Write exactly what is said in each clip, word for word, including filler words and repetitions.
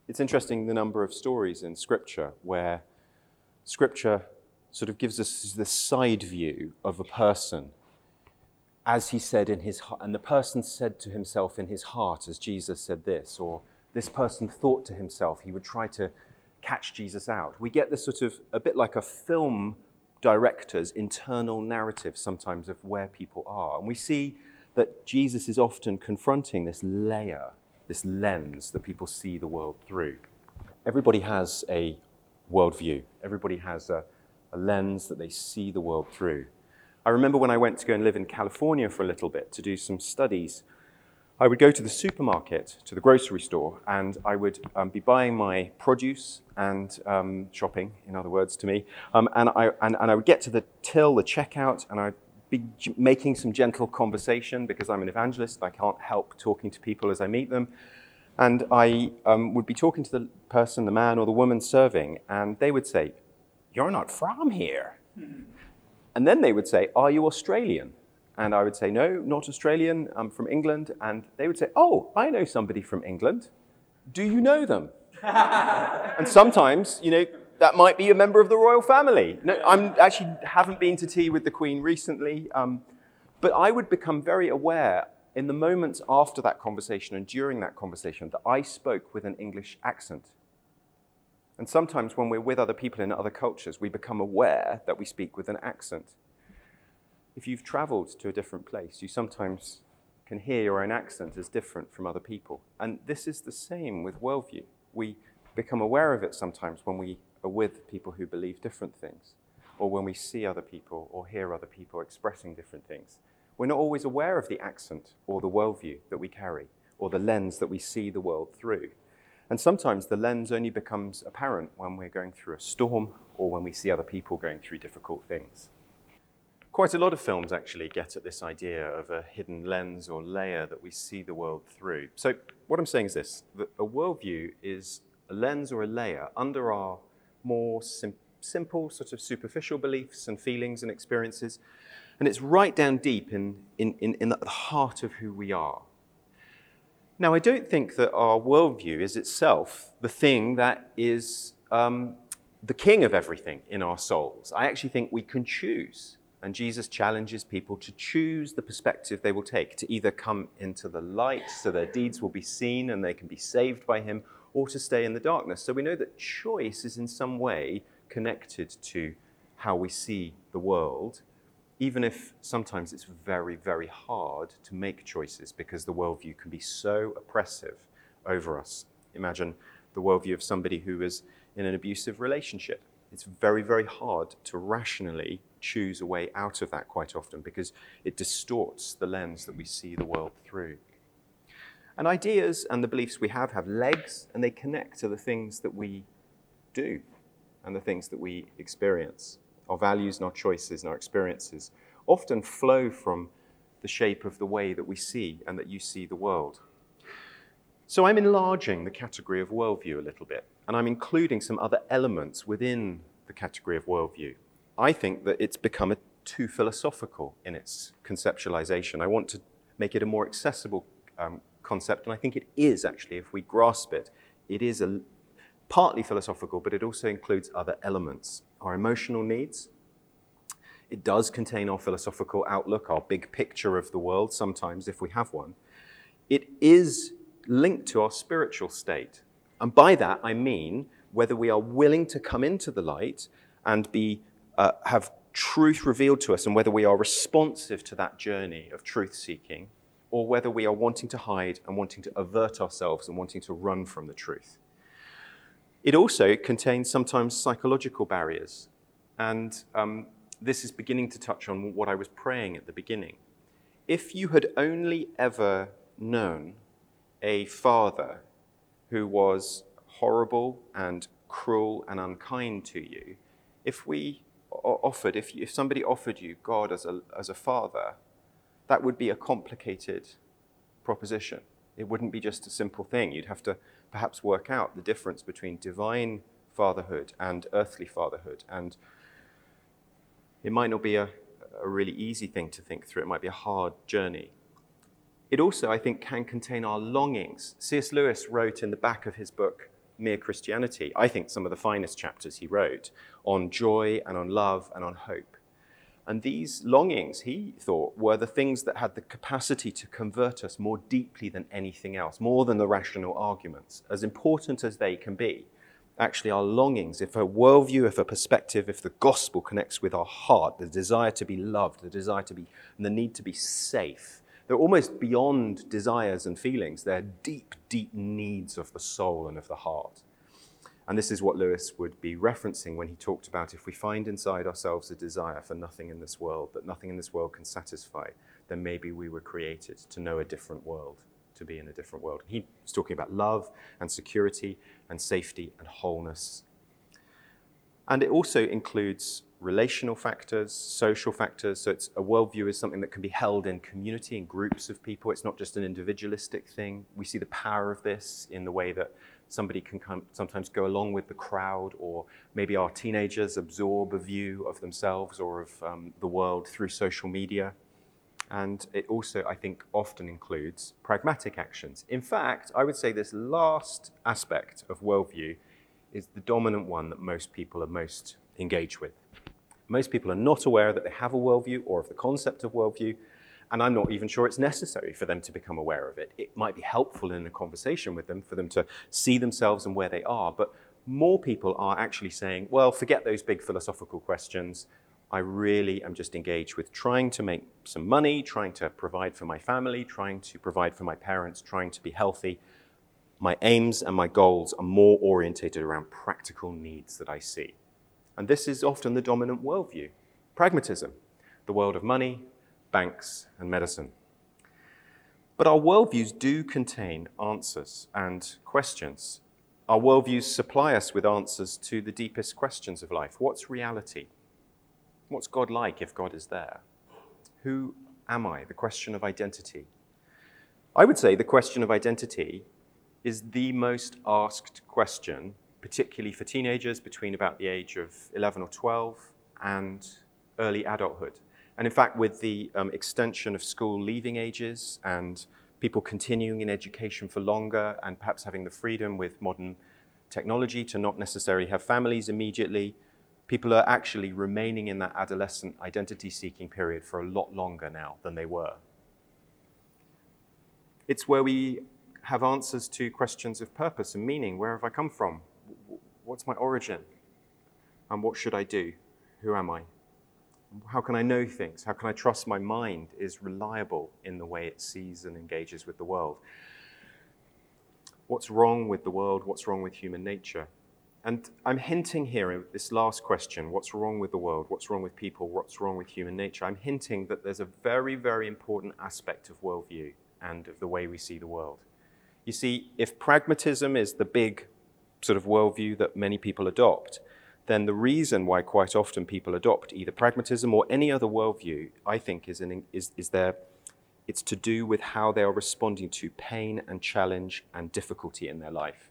It's interesting the number of stories in Scripture where Scripture sort of gives us the side view of a person as he said in his heart, and the person said to himself in his heart as Jesus said this, or this person thought to himself. He would try to catch Jesus out. We get this sort of, a bit like a film director's internal narrative sometimes of where people are. And we see that Jesus is often confronting this layer, this lens that people see the world through. Everybody has a worldview. Everybody has a, a lens that they see the world through. I remember when I went to go and live in California for a little bit to do some studies, I would go to the supermarket, to the grocery store, and I would um, be buying my produce and um, shopping, in other words, to me. Um, and, I, and, and I would get to the till, the checkout, and I'd be j- making some gentle conversation because I'm an evangelist. I can't help talking to people as I meet them. And I um, would be talking to the person, the man or the woman serving, and they would say, "You're not from here." Mm-hmm. And then they would say, "Are you Australian?" And I would say, "No, not Australian, I'm from England." And they would say, "Oh, I know somebody from England. Do you know them?" And sometimes, you know, that might be a member of the royal family. No, I'm actually haven't been to tea with the Queen recently, um, but I would become very aware in the moments after that conversation and during that conversation that I spoke with an English accent. And sometimes when we're with other people in other cultures, we become aware that we speak with an accent. If you've traveled to a different place, you sometimes can hear your own accent as different from other people. And this is the same with worldview. We become aware of it sometimes when we are with people who believe different things, or when we see other people or hear other people expressing different things. We're not always aware of the accent or the worldview that we carry, or the lens that we see the world through. And sometimes the lens only becomes apparent when we're going through a storm or when we see other people going through difficult things. Quite a lot of films actually get at this idea of a hidden lens or layer that we see the world through. So what I'm saying is this, that a worldview is a lens or a layer under our more sim- simple, sort of superficial beliefs and feelings and experiences, and it's right down deep in, in, in, in the heart of who we are. Now, I don't think that our worldview is itself the thing that is um, the king of everything in our souls. I actually think we can choose. And Jesus challenges people to choose the perspective they will take, to either come into the light so their deeds will be seen and they can be saved by him, or to stay in the darkness. So we know that choice is in some way connected to how we see the world, even if sometimes it's very, very hard to make choices because the worldview can be so oppressive over us. Imagine the worldview of somebody who is in an abusive relationship. It's very, very hard to rationally choose a way out of that quite often because it distorts the lens that we see the world through. And ideas and the beliefs we have have legs, and they connect to the things that we do and the things that we experience. Our values and our choices and our experiences often flow from the shape of the way that we see and that you see the world. So I'm enlarging the category of worldview a little bit, and I'm including some other elements within the category of worldview. I think that it's become a, too philosophical in its conceptualization. I want to make it a more accessible um, concept, and I think it is actually, if we grasp it, it is a partly philosophical, but it also includes other elements. Our emotional needs. It does contain our philosophical outlook, our big picture of the world, sometimes, if we have one. It is linked to our spiritual state. And by that, I mean whether we are willing to come into the light and be uh, have truth revealed to us, and whether we are responsive to that journey of truth-seeking, or whether we are wanting to hide and wanting to avert ourselves and wanting to run from the truth. It also contains sometimes psychological barriers. And um, this is beginning to touch on what I was praying at the beginning. If you had only ever known a father who was horrible and cruel and unkind to you, if we offered, if, if somebody offered you God as a, as a father, that would be a complicated proposition. It wouldn't be just a simple thing. You'd have to perhaps work out the difference between divine fatherhood and earthly fatherhood. And it might not be a, a really easy thing to think through. It might be a hard journey. It also, I think, can contain our longings. C S Lewis wrote in the back of his book, mere Christianity. I think some of the finest chapters he wrote on joy and on love and on hope. And these longings, he thought, were the things that had the capacity to convert us more deeply than anything else, more than the rational arguments, as important as they can be. Actually, our longings, if a worldview, if a perspective, if the gospel connects with our heart, the desire to be loved, the desire to be, and the need to be safe, they're almost beyond desires and feelings. They're deep, deep needs of the soul and of the heart. And this is what Lewis would be referencing when he talked about if we find inside ourselves a desire for nothing in this world, that nothing in this world can satisfy, then maybe we were created to know a different world, to be in a different world. He was talking about love and security and safety and wholeness. And it also includes relational factors, social factors. So it's a worldview is something that can be held in community, in groups of people. It's not just an individualistic thing. We see the power of this in the way that somebody can come, sometimes go along with the crowd, or maybe our teenagers absorb a view of themselves or of um, the world through social media. And it also, I think, often includes pragmatic actions. In fact, I would say this last aspect of worldview is the dominant one that most people are most engaged with. Most people are not aware that they have a worldview or of the concept of worldview, and I'm not even sure it's necessary for them to become aware of it. It might be helpful in a conversation with them for them to see themselves and where they are, but more people are actually saying, well, forget those big philosophical questions. I really am just engaged with trying to make some money, trying to provide for my family, trying to provide for my parents, trying to be healthy. My aims and my goals are more orientated around practical needs that I see. And this is often the dominant worldview. Pragmatism, the world of money, banks, and medicine. But our worldviews do contain answers and questions. Our worldviews supply us with answers to the deepest questions of life. What's reality? What's God like if God is there? Who am I? The question of identity. I would say the question of identity is the most asked question, particularly for teenagers between about the age of eleven or twelve and early adulthood. And in fact, with the um, extension of school leaving ages and people continuing in education for longer and perhaps having the freedom with modern technology to not necessarily have families immediately, people are actually remaining in that adolescent identity-seeking period for a lot longer now than they were. It's where we have answers to questions of purpose and meaning. Where have I come from? What's my origin? And what should I do? Who am I? How can I know things? How can I trust my mind is reliable in the way it sees and engages with the world? What's wrong with the world? What's wrong with human nature? And I'm hinting here in this last question, what's wrong with the world? What's wrong with people? What's wrong with human nature? I'm hinting that there's a very, very important aspect of worldview and of the way we see the world. You see, if pragmatism is the big sort of worldview that many people adopt, then the reason why quite often people adopt either pragmatism or any other worldview, I think, is, an, is, is their, it's to do with how they are responding to pain and challenge and difficulty in their life.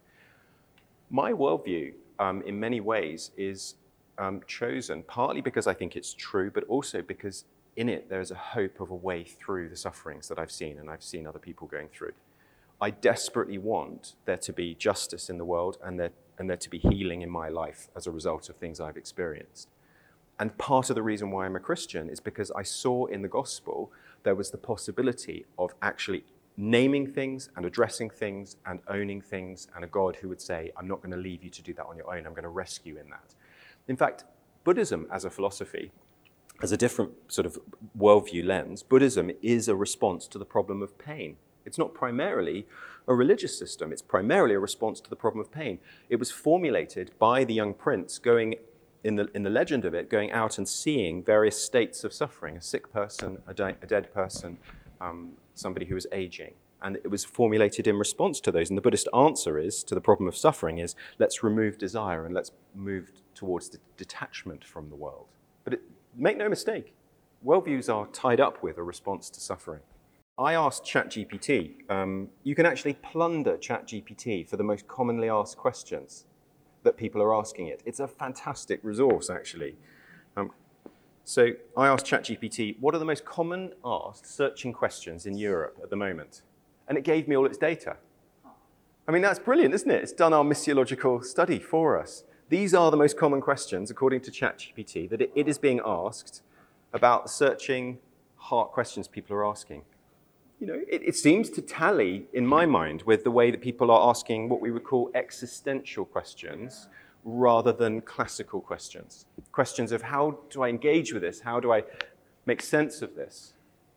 My worldview, um, in many ways, is um, chosen partly because I think it's true, but also because in it there is a hope of a way through the sufferings that I've seen and I've seen other people going through. I desperately want there to be justice in the world and there, and there to be healing in my life as a result of things I've experienced. And part of the reason why I'm a Christian is because I saw in the gospel there was the possibility of actually naming things and addressing things and owning things, and a God who would say, I'm not going to leave you to do that on your own, I'm going to rescue in that. In fact, Buddhism as a philosophy, as a different sort of worldview lens, Buddhism is a response to the problem of pain. It's not primarily a religious system. It's primarily a response to the problem of pain. It was formulated by the young prince going, in the, in the legend of it, going out and seeing various states of suffering, a sick person, a, di- a dead person, um, somebody who was aging. And it was formulated in response to those. And the Buddhist answer is, to the problem of suffering is, let's remove desire and let's move towards the detachment from the world. But it, make no mistake, worldviews are tied up with a response to suffering. I asked ChatGPT, um, you can actually plunder ChatGPT for the most commonly asked questions that people are asking it. It's a fantastic resource, actually. Um, so I asked ChatGPT, what are the most common asked searching questions in Europe at the moment? And it gave me all its data. I mean, that's brilliant, isn't it? It's done our missiological study for us. These are the most common questions, according to ChatGPT, that it, it is being asked about searching heart questions people are asking. You know, it, it seems to tally, in my mind, with the way that people are asking what we would call existential questions rather than classical questions. Questions of how do I engage with this? How do I make sense of this?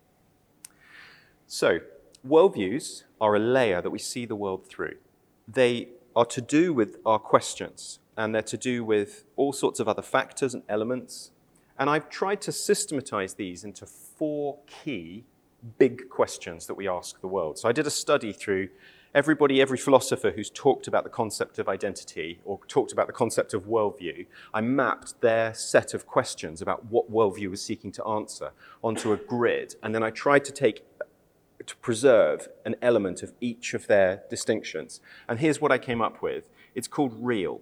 So, worldviews are a layer that we see the world through. They are to do with our questions, and they're to do with all sorts of other factors and elements. And I've tried to systematize these into four key big questions that we ask the world. So I did a study through everybody, every philosopher who's talked about the concept of identity or talked about the concept of worldview. I mapped their set of questions about what worldview was seeking to answer onto a grid, and then I tried to take to preserve an element of each of their distinctions. And here's what I came up with. It's called real.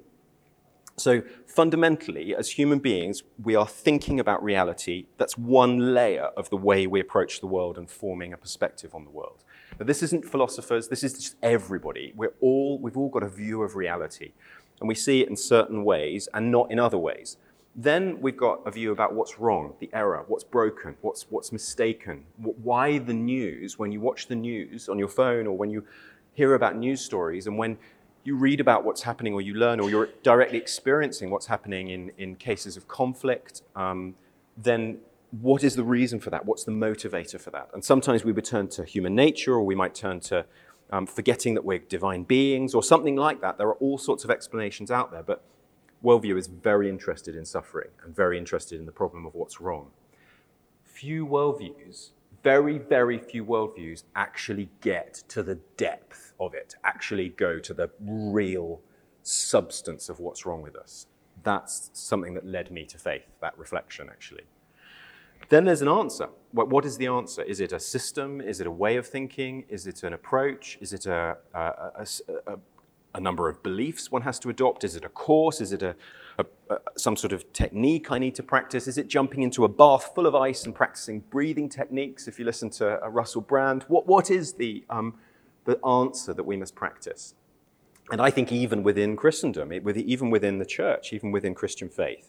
So fundamentally, as human beings, we are thinking about reality. That's one layer of the way we approach the world and forming a perspective on the world. But this isn't philosophers, this is just everybody. We're all, we've all got a view of reality, and we see it in certain ways and not in other ways. Then we've got a view about what's wrong, the error, what's broken, what's, what's mistaken, why the news, when you watch the news on your phone or when you hear about news stories and when you read about what's happening or you learn or you're directly experiencing what's happening in, in cases of conflict, um, then what is the reason for that? What's the motivator for that? And sometimes we would turn to human nature, or we might turn to um, forgetting that we're divine beings or something like that. There are all sorts of explanations out there, but worldview is very interested in suffering and very interested in the problem of what's wrong. Few worldviews, very, very few worldviews actually get to the depth of it, actually go to the real substance of what's wrong with us. That's something that led me to faith, that reflection, actually. Then there's an answer. What is the answer? Is it a system? Is it a way of thinking? Is it an approach? Is it a, a, a, a, a number of beliefs one has to adopt? Is it a course? Is it a, a, a, some sort of technique I need to practice? Is it jumping into a bath full of ice and practicing breathing techniques? If you listen to uh, Russell Brand, what, what is the, um, the answer that we must practice? And I think even within Christendom, it, with, even within the church, even within Christian faith,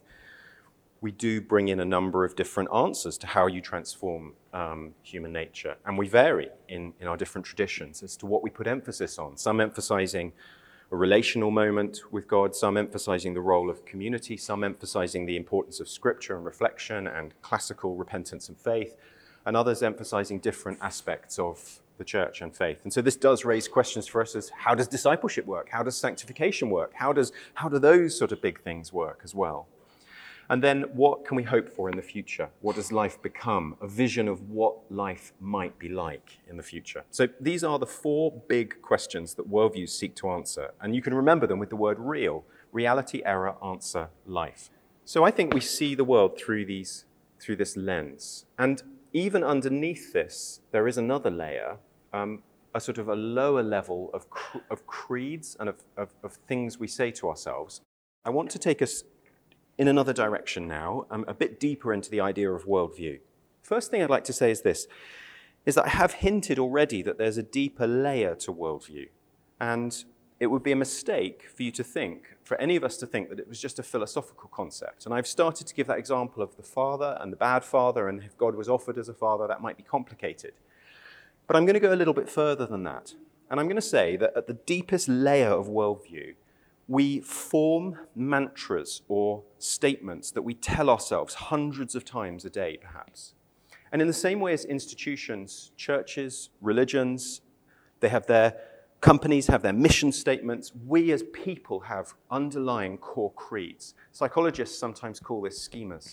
we do bring in a number of different answers to how you transform um, human nature. And we vary in, in our different traditions as to what we put emphasis on. Some emphasizing a relational moment with God, some emphasizing the role of community, some emphasizing the importance of scripture and reflection and classical repentance and faith, and others emphasizing different aspects of the church and faith. And so this does raise questions for us as how does discipleship work? How does sanctification work? How does, how do those sort of big things work as well? And then what can we hope for in the future? What does life become? A vision of what life might be like in the future. So these are the four big questions that worldviews seek to answer. And you can remember them with the word real. Reality, error, answer, life. So I think we see the world through these, through this lens. And even underneath this, there is another layer, um, a sort of a lower level of, cr- of creeds and of, of, of things we say to ourselves. I want to take us in another direction now, um, a bit deeper into the idea of worldview. First thing I'd like to say is this, is that I have hinted already that there's a deeper layer to worldview. And it would be a mistake for you to think, for any of us to think that it was just a philosophical concept. And I've started to give that example of the father and the bad father, and if God was offered as a father, that might be complicated. But I'm going to go a little bit further than that. And I'm going to say that at the deepest layer of worldview, we form mantras or statements that we tell ourselves hundreds of times a day, perhaps. And in the same way as institutions, churches, religions, they have their companies, have their mission statements, we as people have underlying core creeds. Psychologists sometimes call this schemas.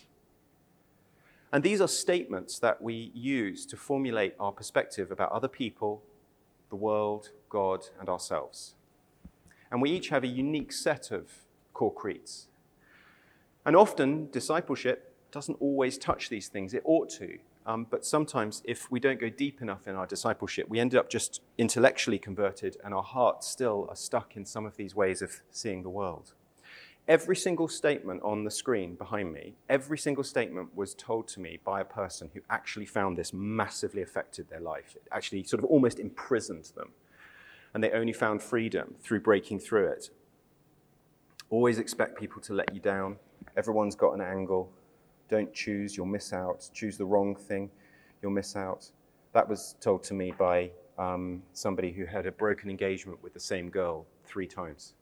And these are statements that we use to formulate our perspective about other people, the world, God, and ourselves. And we each have a unique set of core creeds. And often, discipleship doesn't always touch these things. It ought to. Um, but sometimes, if we don't go deep enough in our discipleship, we end up just intellectually converted, and our hearts still are stuck in some of these ways of seeing the world. Every single statement on the screen behind me, every single statement was told to me by a person who actually found this massively affected their life. It actually sort of almost imprisoned them. and they only found freedom through breaking through it. Always expect people to let you down. Everyone's got an angle. Don't choose, you'll miss out. Choose the wrong thing, you'll miss out. That was told to me by um, somebody who had a broken engagement with the same girl three times.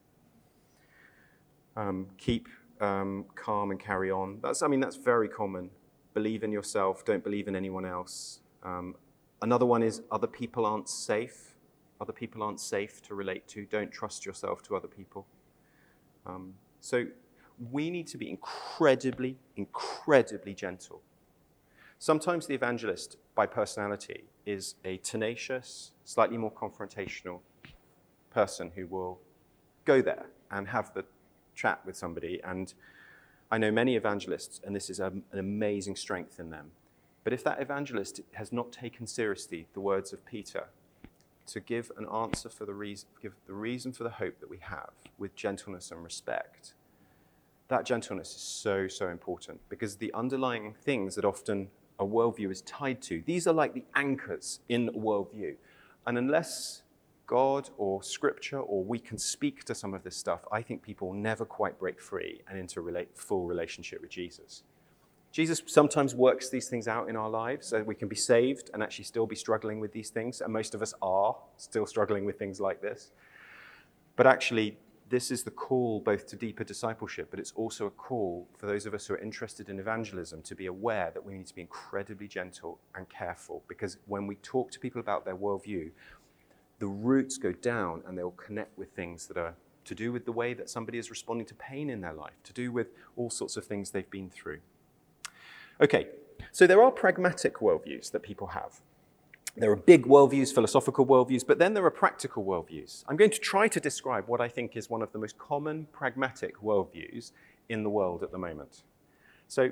Um, keep um, calm and carry on. That's, I mean, that's very common. Believe in yourself, don't believe in anyone else. Um, another one is other people aren't safe. Other people aren't safe to relate to. Don't trust yourself to other people. Um, so we need to be incredibly, incredibly gentle. Sometimes the evangelist, by personality, is a tenacious, slightly more confrontational person who will go there and have the chat with somebody. And I know many evangelists, and this is a, an amazing strength in them. But if that evangelist has not taken seriously the words of Peter, to give an answer for the reason, give the reason for the hope that we have with gentleness and respect, that gentleness is so, so important, because the underlying things that often a worldview is tied to, these are like the anchors in a worldview. And unless God or Scripture or we can speak to some of this stuff, I think people will never quite break free and into relate, full relationship with Jesus. Jesus sometimes works these things out in our lives so we can be saved and actually still be struggling with these things. And most of us are still struggling with things like this. But actually, this is the call both to deeper discipleship, but it's also a call for those of us who are interested in evangelism to be aware that we need to be incredibly gentle and careful, because when we talk to people about their worldview, the roots go down and they'll connect with things that are to do with the way that somebody is responding to pain in their life, to do with all sorts of things they've been through. Okay, so there are pragmatic worldviews that people have. There are big worldviews, philosophical worldviews, but then there are practical worldviews. I'm going to try to describe what I think is one of the most common pragmatic worldviews in the world at the moment. So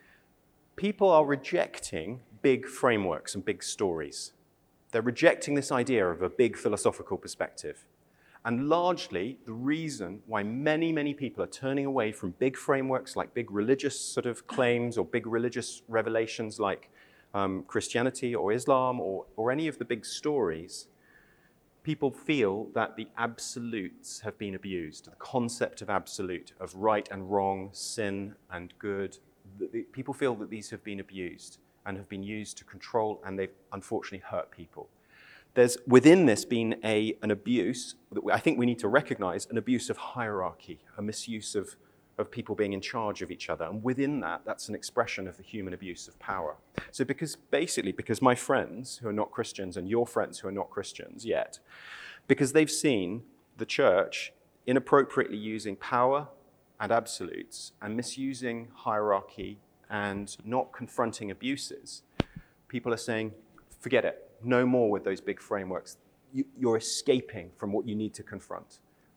people are rejecting big frameworks and big stories. They're rejecting this idea of a big philosophical perspective. And largely, the reason why many, many people are turning away from big frameworks like big religious sort of claims or big religious revelations like um, Christianity or Islam or, or any of the big stories, people feel that the absolutes have been abused. The concept of absolute, of right and wrong, sin and good, the, the, people feel that these have been abused and have been used to control, and they've unfortunately hurt people. There's within this been a, an abuse that I think we need to recognize, an abuse of hierarchy, a misuse of, of people being in charge of each other. And within that, that's an expression of the human abuse of power. So because basically, because my friends who are not Christians and your friends who are not Christians yet, because they've seen the church inappropriately using power and absolutes and misusing hierarchy and not confronting abuses, people are saying, forget it. No more with those big frameworks. You, you're escaping from what you need to confront.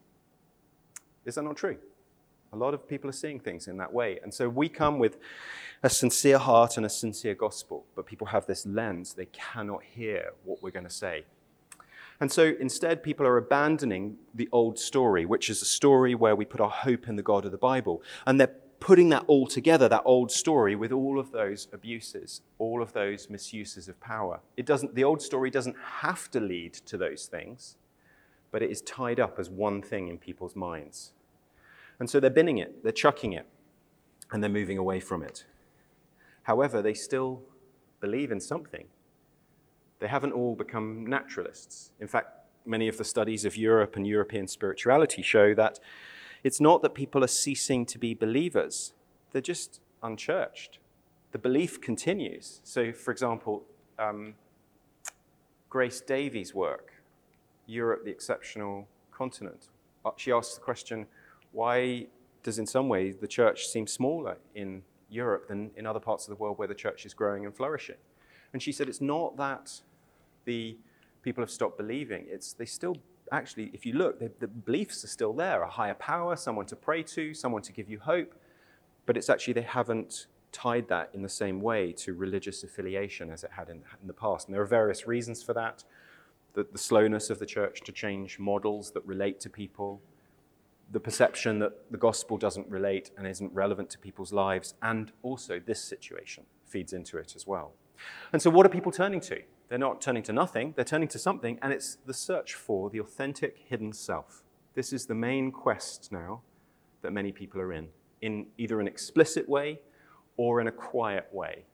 Is that not true? A lot of people are seeing things in that way. And so we come with a sincere heart and a sincere gospel, but people have this lens. They cannot hear what we're going to say. And so instead, people are abandoning the old story, which is a story where we put our hope in the God of the Bible. And they're putting that all together, that old story, with all of those abuses, all of those misuses of power. It doesn't, the old story doesn't have to lead to those things, but it is tied up as one thing in people's minds. And so they're binning it, they're chucking it, and they're moving away from it. However, they still believe in something. They haven't all become naturalists. In fact, many of the studies of Europe and European spirituality show that it's not that people are ceasing to be believers. They're just unchurched. The belief continues. So, for example, um, Grace Davies' work, Europe, the Exceptional Continent, she asks the question, why does in some ways the church seem smaller in Europe than in other parts of the world where the church is growing and flourishing? And she said it's not that the people have stopped believing, it's they still Actually, if you look, the, the beliefs are still there, a higher power, someone to pray to, someone to give you hope, but it's actually they haven't tied that in the same way to religious affiliation as it had in, in the past. And there are various reasons for that. The, the slowness of the church to change models that relate to people, the perception that the gospel doesn't relate and isn't relevant to people's lives, and also this situation feeds into it as well. And so what are people turning to? They're not turning to nothing, they're turning to something, and it's the search for the authentic hidden self. This is the main quest now that many people are in, in either an explicit way or in a quiet way.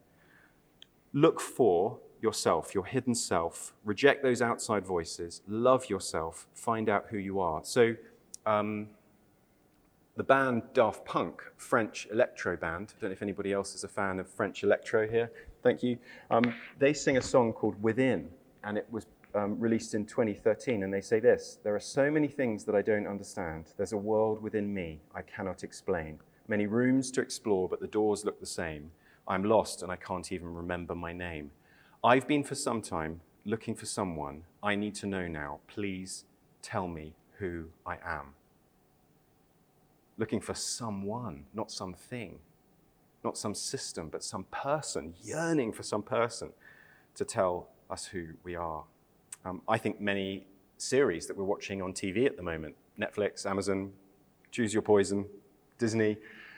Look for yourself, your hidden self. Reject those outside voices. Love yourself. Find out who you are. So um, the band Daft Punk, French electro band, I don't know if anybody else is a fan of French electro here. Thank you. Um, they sing a song called Within, and it was um, released in twenty thirteen, and they say this: there are so many things that I don't understand. There's a world within me I cannot explain. Many rooms to explore, but the doors look the same. I'm lost and I can't even remember my name. I've been for some time looking for someone. I need to know now. Please tell me who I am. Looking for someone, not something, not some system, but some person, yearning for some person to tell us who we are. Um, I think many series that we're watching on T V at the moment, Netflix, Amazon, Choose Your Poison, Disney,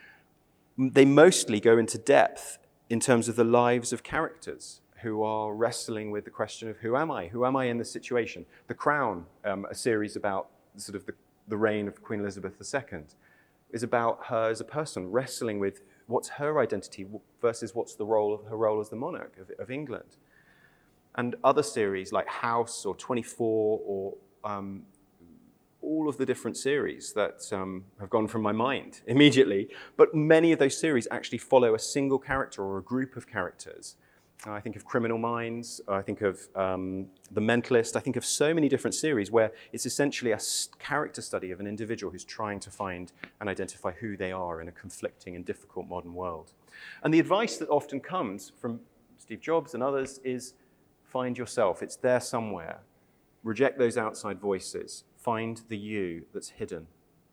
they mostly go into depth in terms of the lives of characters who are wrestling with the question of who am I? Who am I in this situation? The Crown, um, a series about sort of the, the reign of Queen Elizabeth the Second, is about her as a person wrestling with what's her identity versus what's the role of her role as the monarch of, of England. And other series like House or twenty-four or um, all of the different series that um, have gone from my mind immediately, but many of those series actually follow a single character or a group of characters. I think of Criminal Minds, I think of um, The Mentalist, I think of so many different series where it's essentially a character study of an individual who's trying to find and identify who they are in a conflicting and difficult modern world. And the advice that often comes from Steve Jobs and others is find yourself, it's there somewhere. Reject those outside voices. Find the you that's hidden.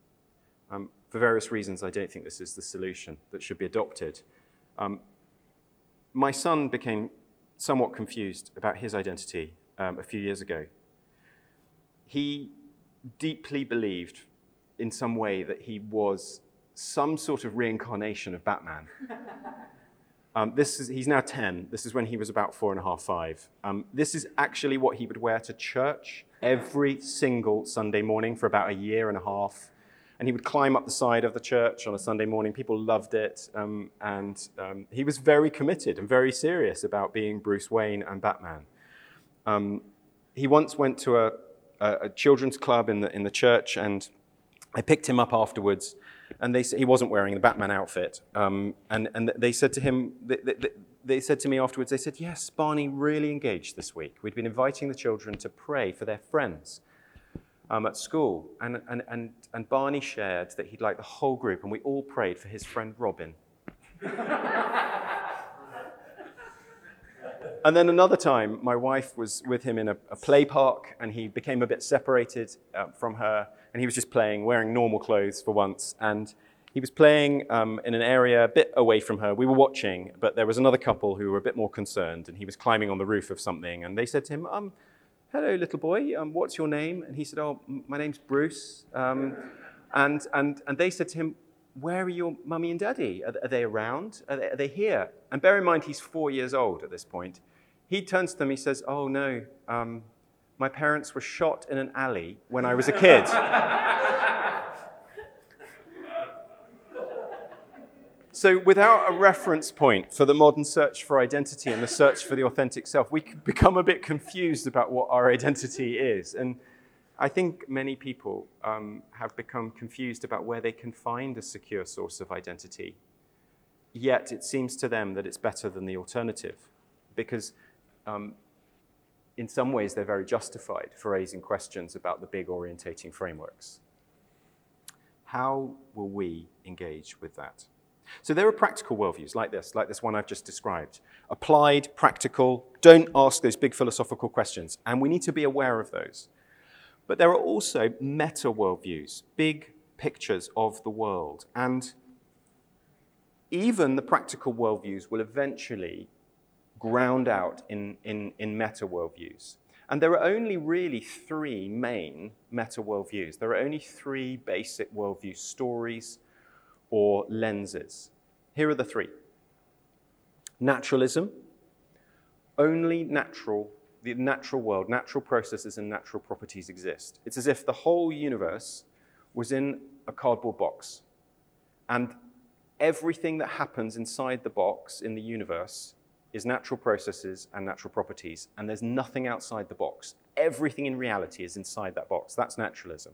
Um, for various reasons, I don't think this is the solution that should be adopted. Um, my son became somewhat confused about his identity um, a few years ago. He deeply believed in some way that he was some sort of reincarnation of Batman. Um, this is, he's now ten. This is when he was about four and a half, five. Um, this is actually what he would wear to church every single Sunday morning for about a year and a half. And he would climb up the side of the church on a Sunday morning. People loved it. Um, and um, he was very committed and very serious about being Bruce Wayne and Batman. Um, he once went to a, a, a children's club in the, in the church, and I picked him up afterwards. And they he wasn't wearing the Batman outfit. Um, and, and they said to him, they, they, they said to me afterwards, they said, yes, Barney really engaged this week. We'd been inviting the children to pray for their friends um, at school. And, and, and, and Barney shared that he'd like the whole group, and we all prayed for his friend Robin. And then another time, my wife was with him in a, a play park, and he became a bit separated uh, from her, and he was just playing, wearing normal clothes for once, and he was playing um, in an area a bit away from her. We were watching, but there was another couple who were a bit more concerned, and he was climbing on the roof of something, and they said to him, um, hello, little boy, um, what's your name? And he said, oh, my name's Bruce. Um, and, and, and they said to him, where are your mummy and daddy? Are, are they around? Are they, are they here? And bear in mind, he's four years old at this point. He turns to them, he says, oh no, um, my parents were shot in an alley when I was a kid. So without a reference point for the modern search for identity and the search for the authentic self, we can become a bit confused about what our identity is. And I think many people um, have become confused about where they can find a secure source of identity. Yet it seems to them that it's better than the alternative, because um, in some ways they're very justified for raising questions about the big orientating frameworks. How will we engage with that? So there are practical worldviews like this, like this one I've just described. Applied, practical, don't ask those big philosophical questions, and we need to be aware of those. But there are also meta worldviews, big pictures of the world, and even the practical worldviews will eventually ground out in, in, in meta worldviews. And there are only really three main meta worldviews. There are only three basic worldview stories or lenses. Here are the three. Naturalism, only natural the natural world, natural processes and natural properties exist. It's as if the whole universe was in a cardboard box, and everything that happens inside the box in the universe is natural processes and natural properties, and there's nothing outside the box. Everything in reality is inside that box. That's naturalism.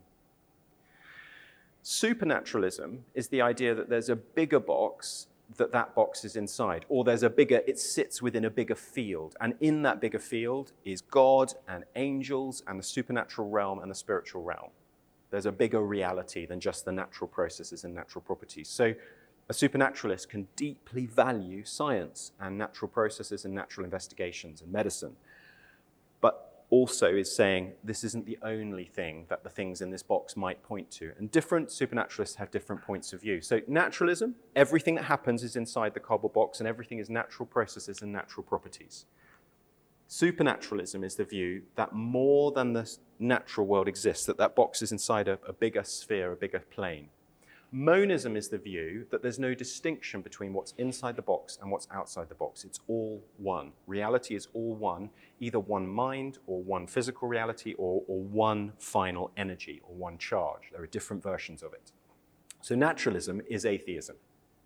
Supernaturalism is the idea that there's a bigger box that that box is inside, or there's a bigger, it sits within a bigger field, and in that bigger field is God and angels and the supernatural realm and the spiritual realm. There's a bigger reality than just the natural processes and natural properties. So a supernaturalist can deeply value science and natural processes and natural investigations and medicine, but also is saying this isn't the only thing that the things in this box might point to. And different supernaturalists have different points of view. So naturalism, everything that happens is inside the cardboard box and everything is natural processes and natural properties. Supernaturalism is the view that more than the natural world exists, that that box is inside a, a bigger sphere, a bigger plane. Monism is the view that there's no distinction between what's inside the box and what's outside the box. It's all one. Reality is all one, either one mind or one physical reality or, or one final energy or one charge. There are different versions of it. So naturalism is atheism.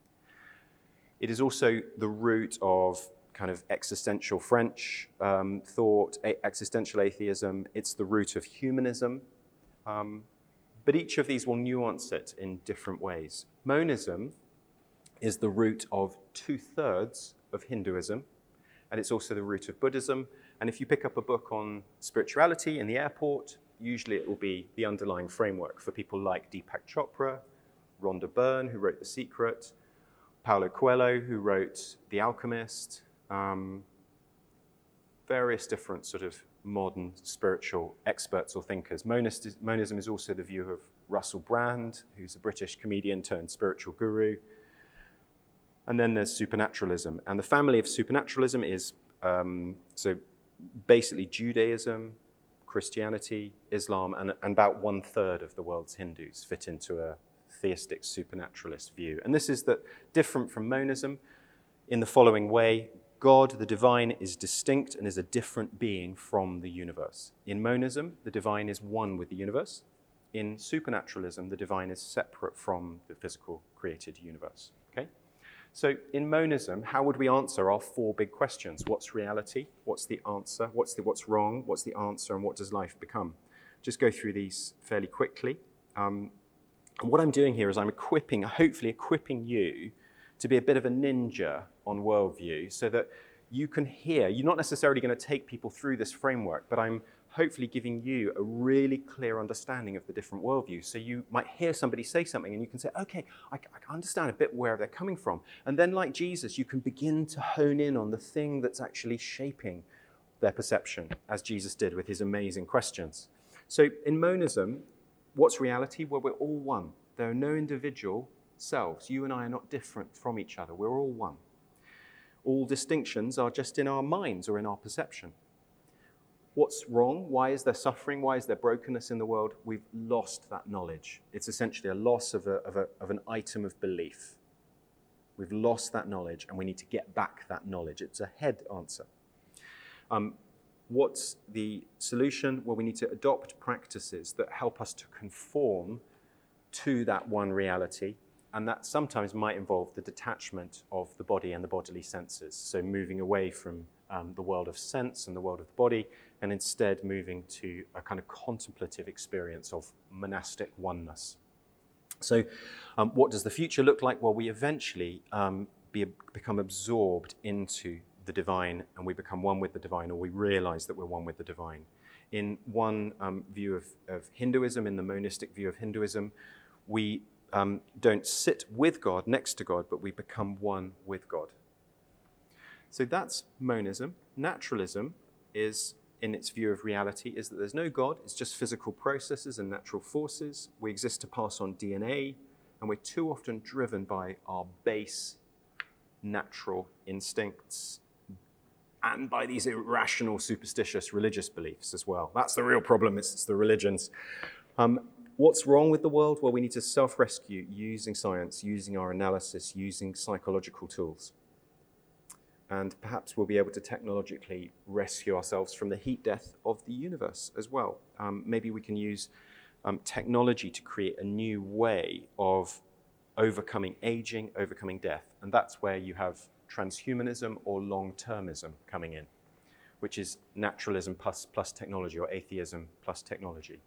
It is also the root of kind of existential French um, thought, a- existential atheism. It's the root of humanism. Um, But each of these will nuance it in different ways. Monism is the root of two-thirds of Hinduism, and it's also the root of Buddhism. And if you pick up a book on spirituality in the airport, usually it will be the underlying framework for people like Deepak Chopra, Rhonda Byrne, who wrote The Secret, Paulo Coelho, who wrote The Alchemist, um, various different sort of modern spiritual experts or thinkers. Monist, monism is also the view of Russell Brand, who's a British comedian turned spiritual guru. And then there's supernaturalism. And the family of supernaturalism is, um, so basically Judaism, Christianity, Islam, and, and about one third of the world's Hindus fit into a theistic supernaturalist view. And this is that different from monism in the following way. God, the divine, is distinct and is a different being from the universe. In monism, the divine is one with the universe. In supernaturalism, the divine is separate from the physical created universe. Okay? So in monism, how would we answer our four big questions? What's reality? What's the answer? What's the what's wrong? What's the answer? And what does life become? Just go through these fairly quickly. Um, and what I'm doing here is I'm equipping, hopefully equipping you to be a bit of a ninja on worldview so that you can hear. You're not necessarily going to take people through this framework, but I'm hopefully giving you a really clear understanding of the different worldviews. So you might hear somebody say something and you can say, okay, I, I understand a bit where they're coming from. And then like Jesus, you can begin to hone in on the thing that's actually shaping their perception, as Jesus did with his amazing questions. So in monism, what's reality? Well, we're all one. There are no individual selves. You and I are not different from each other. We're all one. All distinctions are just in our minds or in our perception. What's wrong? Why is there suffering? Why is there brokenness in the world? We've lost that knowledge. It's essentially a loss of, a, of, a, of an item of belief. We've lost that knowledge and we need to get back that knowledge. It's a head answer. Um, what's the solution? Well, we need to adopt practices that help us to conform to that one reality. And that sometimes might involve the detachment of the body and the bodily senses. So moving away from um, the world of sense and the world of the body, and instead moving to a kind of contemplative experience of monastic oneness. So um, what does the future look like? Well, we eventually um, be, become absorbed into the divine, and we become one with the divine, or we realize that we're one with the divine. In one um, view of, of Hinduism, in the monistic view of Hinduism, we Um, don't sit with God, next to God, but we become one with God. So that's monism. Naturalism is, in its view of reality, is that there's no God, it's just physical processes and natural forces. We exist to pass on D N A, and we're too often driven by our base natural instincts and by these irrational, superstitious religious beliefs as well. That's the real problem, it's, it's the religions. Um, What's wrong with the world? Well, we need to self-rescue using science, using our analysis, using psychological tools. And perhaps we'll be able to technologically rescue ourselves from the heat death of the universe as well. Um, maybe we can use um, technology to create a new way of overcoming aging, overcoming death. And that's where you have transhumanism or long-termism coming in, which is naturalism plus, plus technology, or atheism plus technology.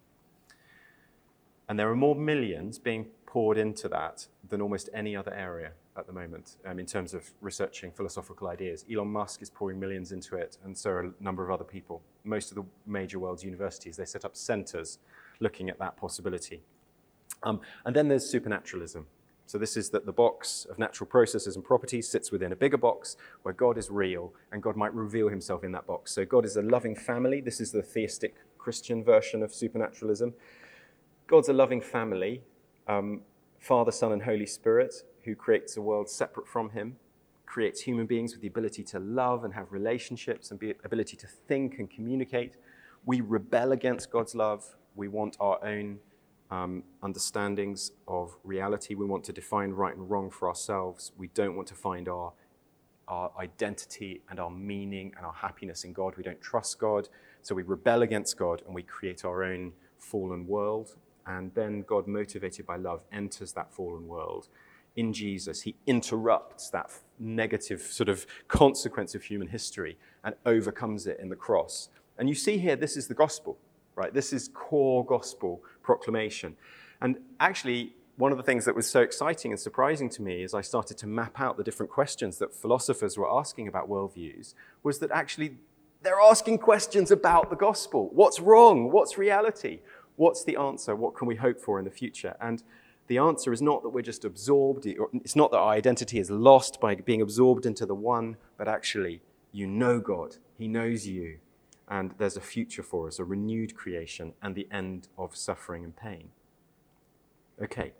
And there are more millions being poured into that than almost any other area at the moment um, in terms of researching philosophical ideas. Elon Musk is pouring millions into it, and so are a number of other people. Most of the major world's universities, they set up centers looking at that possibility. Um, and then there's supernaturalism. So this is that the box of natural processes and properties sits within a bigger box where God is real, and God might reveal himself in that box. So God is a loving family. This is the theistic Christian version of supernaturalism. God's a loving family, um, Father, Son, and Holy Spirit, who creates a world separate from him, creates human beings with the ability to love and have relationships and the ability to think and communicate. We rebel against God's love. We want our own um, understandings of reality. We want to define right and wrong for ourselves. We don't want to find our, our identity and our meaning and our happiness in God. We don't trust God. So we rebel against God and we create our own fallen world. And then God, motivated by love, enters that fallen world. In Jesus, he interrupts that negative sort of consequence of human history and overcomes it in the cross. And you see here, this is the gospel, right? This is core gospel proclamation. And actually, one of the things that was so exciting and surprising to me as I started to map out the different questions that philosophers were asking about worldviews was that actually they're asking questions about the gospel. What's wrong? What's reality? What's the answer? What can we hope for in the future? And the answer is not that we're just absorbed. It's not that our identity is lost by being absorbed into the one, but actually you know God. He knows you. And there's a future for us, a renewed creation and the end of suffering and pain. Okay.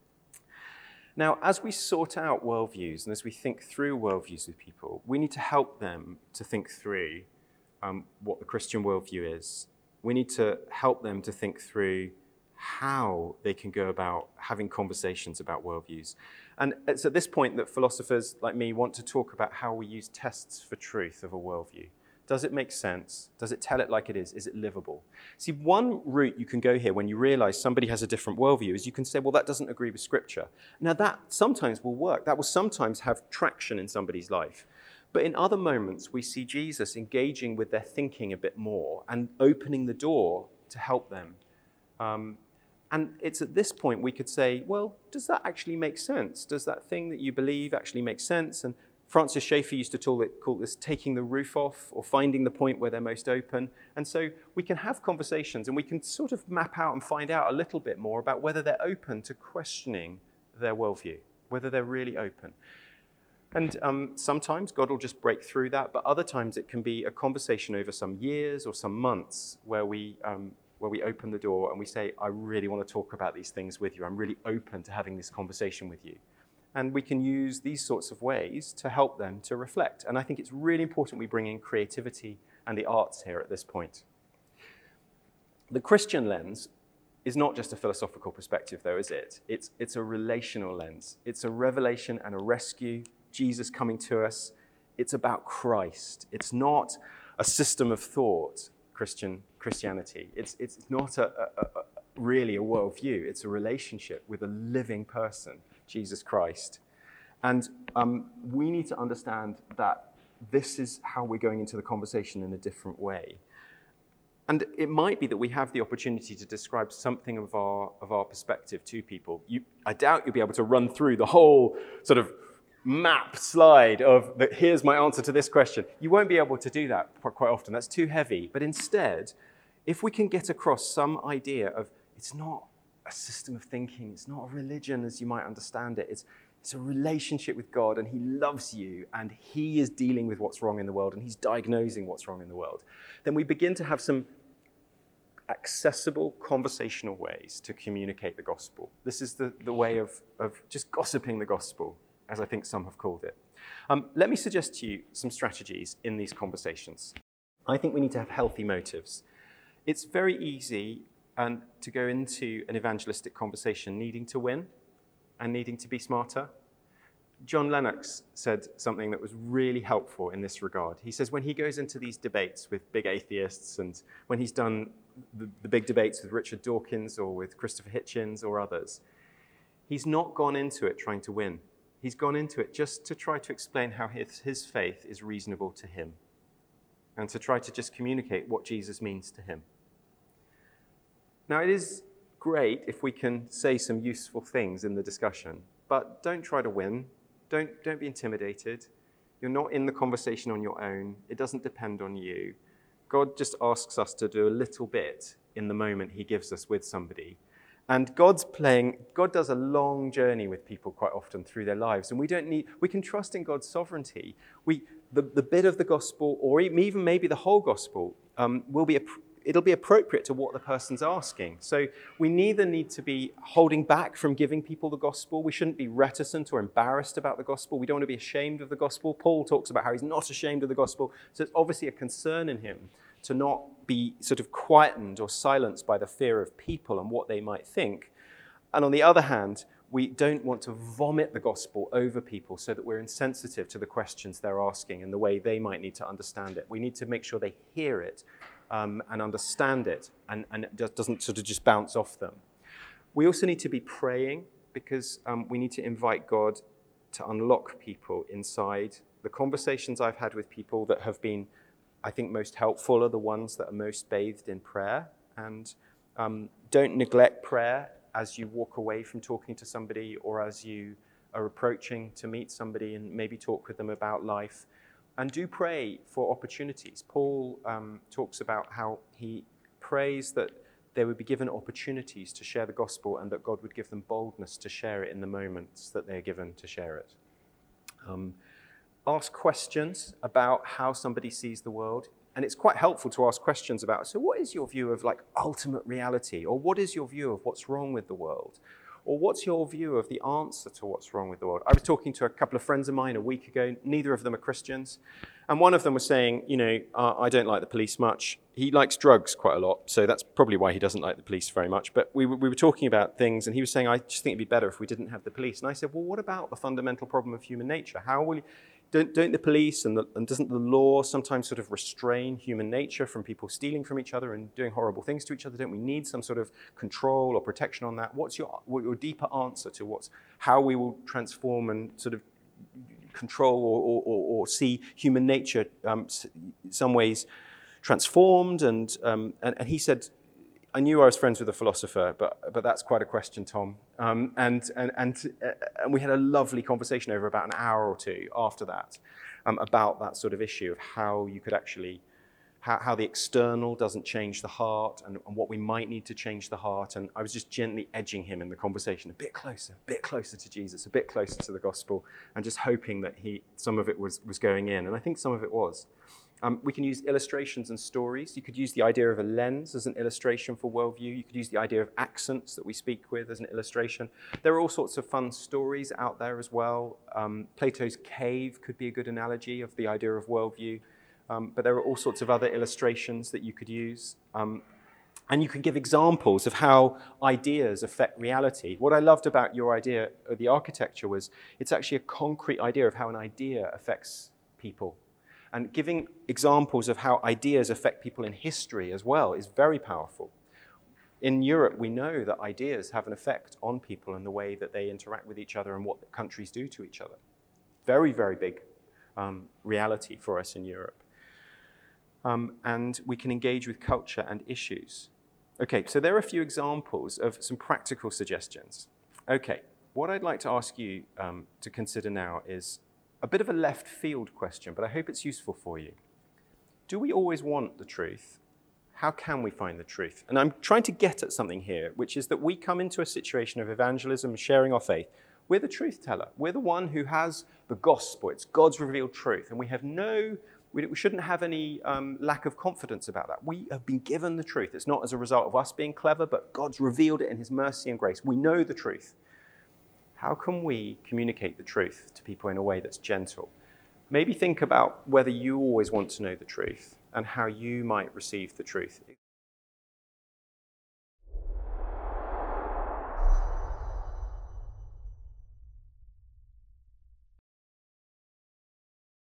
Now, as we sort out worldviews and as we think through worldviews with people, we need to help them to think through um, what the Christian worldview is. We need to help them to think through how they can go about having conversations about worldviews. And it's at this point that philosophers like me want to talk about how we use tests for truth of a worldview. Does it make sense? Does it tell it like it is? Is it livable? See, one route you can go here when you realize somebody has a different worldview is you can say, well, that doesn't agree with Scripture. Now, that sometimes will work. That will sometimes have traction in somebody's life. But in other moments, we see Jesus engaging with their thinking a bit more and opening the door to help them. Um, and it's at this point we could say, well, does that actually make sense? Does that thing that you believe actually make sense? And Francis Schaeffer used to call, it, call this taking the roof off or finding the point where they're most open. And so we can have conversations and we can sort of map out and find out a little bit more about whether they're open to questioning their worldview, whether they're really open. And um, sometimes God will just break through that, but other times it can be a conversation over some years or some months where we um, where we open the door and we say, I really want to talk about these things with you. I'm really open to having this conversation with you. And we can use these sorts of ways to help them to reflect. And I think it's really important we bring in creativity and the arts here at this point. The Christian lens is not just a philosophical perspective, though, is it? It's, it's a relational lens. It's a revelation and a rescue, Jesus coming to us. It's about Christ. It's not a system of thought, Christian Christianity. It's, it's not a, a, a, really a worldview. It's a relationship with a living person, Jesus Christ. And um, we need to understand that this is how we're going into the conversation in a different way. And it might be that we have the opportunity to describe something of our, of our perspective to people. You, I doubt you'll be able to run through the whole sort of map slide of, the, here's my answer to this question. You won't be able to do that quite often. That's too heavy. But instead, if we can get across some idea of it's not a system of thinking, it's not a religion as you might understand it, it's, it's a relationship with God, and he loves you, and he is dealing with what's wrong in the world, and he's diagnosing what's wrong in the world, then we begin to have some accessible conversational ways to communicate the gospel. This is the, the way of, of just gossiping the gospel, as I think some have called it. Um, let me suggest to you some strategies in these conversations. I think we need to have healthy motives. It's very easy and to go into an evangelistic conversation needing to win and needing to be smarter. John Lennox said something that was really helpful in this regard. He says when he goes into these debates with big atheists, and when he's done the, the big debates with Richard Dawkins or with Christopher Hitchens or others, he's not gone into it trying to win. He's gone into it just to try to explain how his, his faith is reasonable to him, and to try to just communicate what Jesus means to him. Now, it is great if we can say some useful things in the discussion, but don't try to win. Don't, don't be intimidated. You're not in the conversation on your own. It doesn't depend on you. God just asks us to do a little bit in the moment he gives us with somebody. And God's playing, God does a long journey with people quite often through their lives. And we don't need, we can trust in God's sovereignty. We, the, the bit of the gospel, or even maybe the whole gospel, um, will be, it'll be appropriate to what the person's asking. So we neither need to be holding back from giving people the gospel. We shouldn't be reticent or embarrassed about the gospel. We don't want to be ashamed of the gospel. Paul talks about how he's not ashamed of the gospel. So it's obviously a concern in him to not be sort of quietened or silenced by the fear of people and what they might think. And on the other hand, we don't want to vomit the gospel over people so that we're insensitive to the questions they're asking and the way they might need to understand it. We need to make sure they hear it um, and understand it, and, and it just doesn't sort of just bounce off them. We also need to be praying, because um, we need to invite God to unlock people inside. The conversations I've had with people that have been, I think, most helpful are the ones that are most bathed in prayer. And um, don't neglect prayer as you walk away from talking to somebody, or as you are approaching to meet somebody and maybe talk with them about life. And do pray for opportunities. Paul um, talks about how he prays that they would be given opportunities to share the gospel, and that God would give them boldness to share it in the moments that they're given to share it. Um, Ask questions about how somebody sees the world. And it's quite helpful to ask questions about, so what is your view of like ultimate reality? Or what is your view of what's wrong with the world? Or what's your view of the answer to what's wrong with the world? I was talking to a couple of friends of mine a week ago. Neither of them are Christians. And one of them was saying, you know, uh, I don't like the police much. He likes drugs quite a lot, so that's probably why he doesn't like the police very much. But we, we were talking about things, and he was saying, I just think it'd be better if we didn't have the police. And I said, well, what about the fundamental problem of human nature? How will you... Don't, don't the police and, the, and doesn't the law sometimes sort of restrain human nature from people stealing from each other and doing horrible things to each other? Don't we need some sort of control or protection on that? What's your, what your deeper answer to what's, how we will transform and sort of control or, or, or, or see human nature um, in some ways transformed? And, um, and, and he said, I knew I was friends with a philosopher, but but that's quite a question, Tom. Um, and and and uh, and we had a lovely conversation over about an hour or two after that um, about that sort of issue of how you could actually, how, how the external doesn't change the heart, and, and what we might need to change the heart. And I was just gently edging him in the conversation a bit closer, a bit closer to Jesus, a bit closer to the gospel, and just hoping that he some of it was was going in. And I think some of it was. Um, we can use illustrations and stories. You could use the idea of a lens as an illustration for worldview. You could use the idea of accents that we speak with as an illustration. There are all sorts of fun stories out there as well. Um, Plato's cave could be a good analogy of the idea of worldview. Um, but there are all sorts of other illustrations that you could use. Um, and you can give examples of how ideas affect reality. What I loved about your idea of the architecture was it's actually a concrete idea of how an idea affects people. And giving examples of how ideas affect people in history as well is very powerful. In Europe, we know that ideas have an effect on people and the way that they interact with each other and what countries do to each other. Very, very big um, reality for us in Europe. Um, and we can engage with culture and issues. Okay, so there are a few examples of some practical suggestions. Okay, what I'd like to ask you um, to consider now is a bit of a left field question, but I hope it's useful for you. Do we always want the truth? How can we find the truth? And I'm trying to get at something here, which is that we come into a situation of evangelism and sharing our faith. We're the truth teller. We're the one who has the gospel. It's God's revealed truth. And we have no, we shouldn't have any um, lack of confidence about that. We have been given the truth. It's not as a result of us being clever, but God's revealed it in his mercy and grace. We know the truth. How can we communicate the truth to people in a way that's gentle? Maybe think about whether you always want to know the truth and how you might receive the truth.